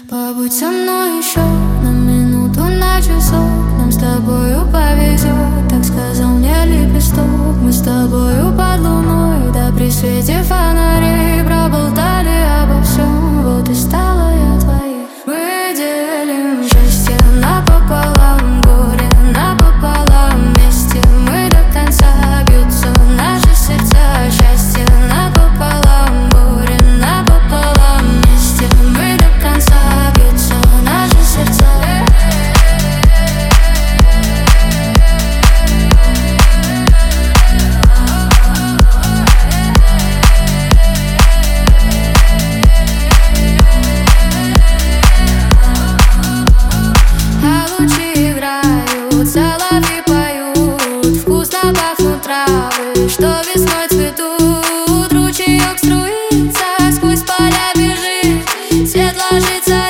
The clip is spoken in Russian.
Побудь со мной еще на минуту, на часок. Нам с тобою повезет, так сказал мне лепесток. Мы с тобою под луной, да при свете фонарей проболтали обо всем, вот и стала я твоей. Мы делим счастье напополам, горе напополам. Вместе мы до конца, бьются наши сердца. Счастье напополам, горе напополам. Вместе мы до конца, бьются наши сердца. А лучи играют, соловьи поют, вкусно пахнут травы, что весной цветут. Ручеек струится, сквозь поля бежит, свет ложится.